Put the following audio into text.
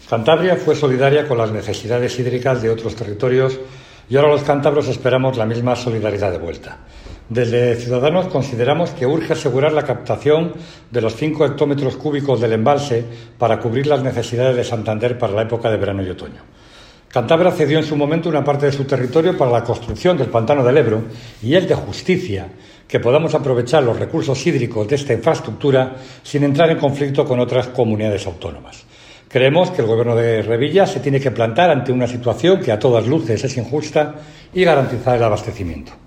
Cantabria fue solidaria con las necesidades hídricas de otros territorios y ahora los cántabros esperamos la misma solidaridad de vuelta. Desde Ciudadanos consideramos que urge asegurar la captación de los 5 hectómetros cúbicos del embalse para cubrir las necesidades de Santander para la época de verano y otoño. Cantabria cedió en su momento una parte de su territorio para la construcción del pantano del Ebro y es de justicia que podamos aprovechar los recursos hídricos de esta infraestructura sin entrar en conflicto con otras comunidades autónomas. Creemos que el Gobierno de Revilla se tiene que plantar ante una situación que a todas luces es injusta y garantizar el abastecimiento.